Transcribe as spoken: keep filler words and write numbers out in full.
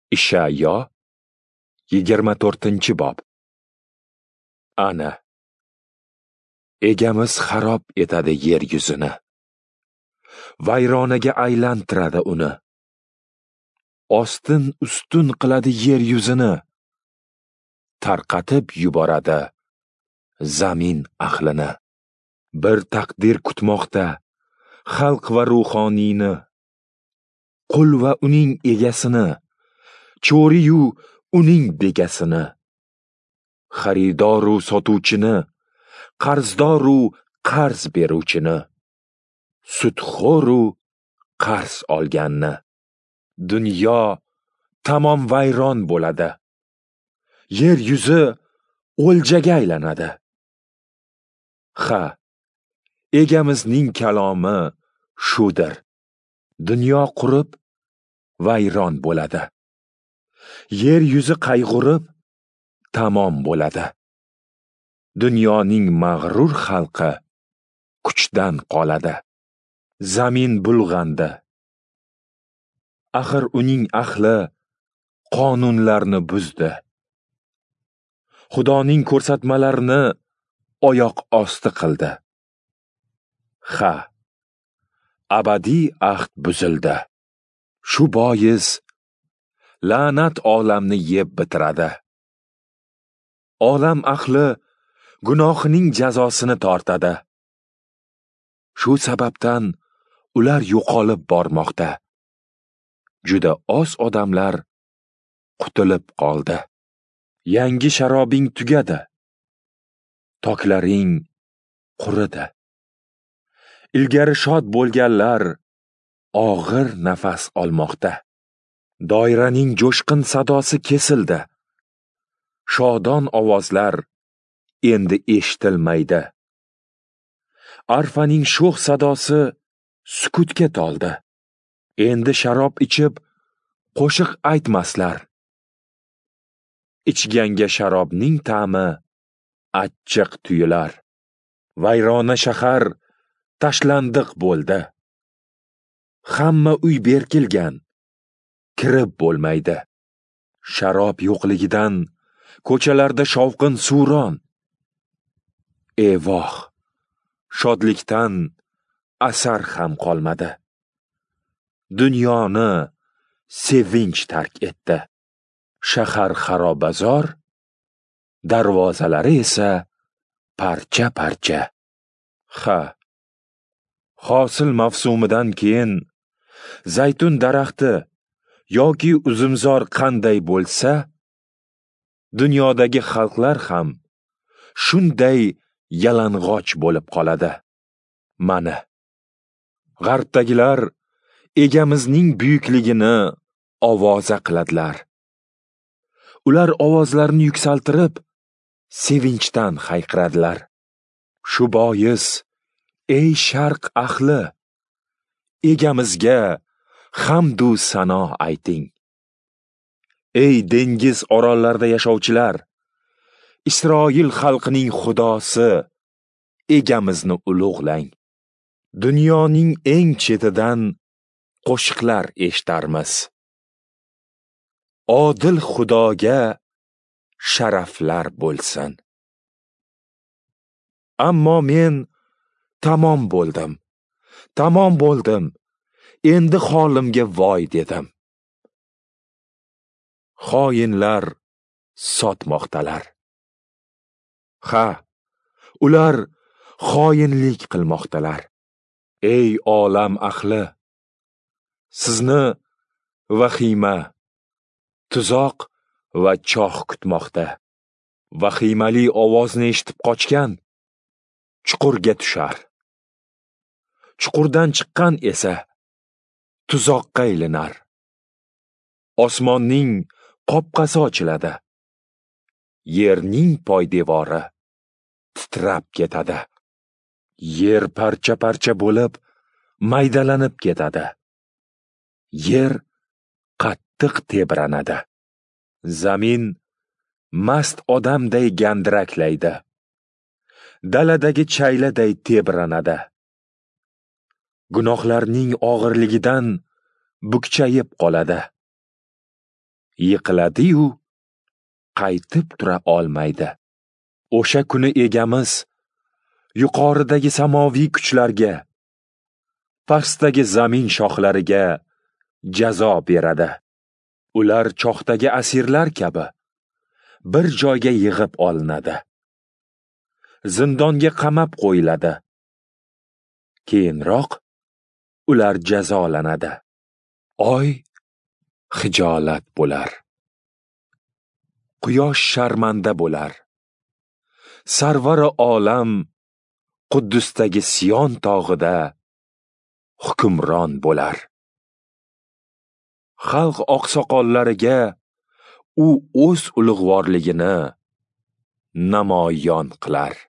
Ishaiyo yigirma to'rtinchi bob. Ana, egamiz xarob etadi yer yuzini, vayronaga aylantiradi uni. Ostin ustun qiladi yer yuzini, tarqatib yuboradi zamin ahlini. Bir taqdir kutmoqda xalq va ruhoniyni, qul va uning egasini, cho'riyu uning begasini, xaridoru sotuvchini, qarzdoru qarz beruvchini, sudxo'ru qarz olganni. Dunyo tamom vayron bo'ladi, yer yuzi o'ljaga aylanadi. Ha, egamizning kalomi shudir. Dunyo qurib vayron bo'ladi, yer yuzi qayg'urib tamom bo'ladi. Dunyoning mag'rur xalqi kuchdan qoladi, zamin bulg'andi. Axir uning ahli qonunlarni buzdi, Xudoning ko'rsatmalarini oyoq osti qildi. Ha, abadiy ahd buzildi. Shu bois la'nat olamni yeb bitiradi. Olam ahli gunohining jazosini tortadi. Shu sababdan ular yo'qolib bormoqda. Juda oz odamlar qutulib qoldi. Yangi sharobing tugadi, toklaring quridi. Ilgari shod bo'lganlar og'ir nafas olmoqda. Doiraning jo'shqin sadosi kesildi. Shodon ovozlar endi eshitilmaydi. Arfaning sho'x sadosi sukutga toldi. Endi sharob ichib qo'shiq aytmaslar. Ichganga sharobning ta'mi achchiq tuyular. Vayrona shahar tashlandiq bo'ldi. Hamma uy berkilgan, kirib bo'lmaydi. Sharob yo'qligidan ko'chalarda shovqin suron. Evoh, shodlikdan asar ham qolmadi. Dunyoni sevinch tark etdi. Shahar xarobazor, darvozalari esa parcha-parcha. Ha, hosil mavsumidan keyin zaytun daraxti yoki uzumzor qanday bo'lsa, dunyodagi xalqlar ham shunday yalang'och bo'lib qoladi. Mana, g'arbdagilar egamizning buyukligini ovoza qiladilar. Ular ovozlarini yuksaltirib, sevinchdan hayqiradilar. Shu bois, ey sharq ahli, egamizga hamdu sano ayting. Ey dengiz orollarida yashovchilar, Isroil xalqining xudosi, egamizni ulug'lang. Dunyoning eng chetidan qo'shiqlar eshitarmiz. Odil Xudoga sharaflar bo'lsin. Ammo men tamom bo'ldim, tamom bo'ldim, endi holimga voy dedim. Xoinlar sotmoqdalar. Ha, ular xoinlik qilmoqdalar. Ey olam ahli, sizni vahima, tuzoq va choh kutmoqda. Vahimali ovozni eshitib qochgan chuqurga tushar. Chuqurdan chiqqan esa tuzoqqa ilinar. Osmonning qopqasi ochiladi. Yerning poydevori titrab ketadi. Yer parcha-parcha bo'lib, maydalanib ketadi. Yer qattiq tebranadi. Zamin mast odamday gandiraklaydi. Daladagi chayladay tebranadi. Gunohlarning og'irligidan bukchayib qoladi. yiqiladi-yu, qaytib tura olmaydi. O'sha kuni egamiz yuqoridagi samoviy kuchlarga, pastdagi zamin shohlariga jazo beradi. Ular choxdagi asirlar kabi bir joyga yig'ib olinadi. Zindonga qamab qo'yiladi. Keyinroq ular jazolanadi. Oy xijolat bo'lar. Quyosh sharmanda bo'lar. Sarvari olam Quddusdagi Siyon tog'ida hukmron bo'lar. Xalq oqsoqollariga u o'z ulug'vorligini namoyon qilar.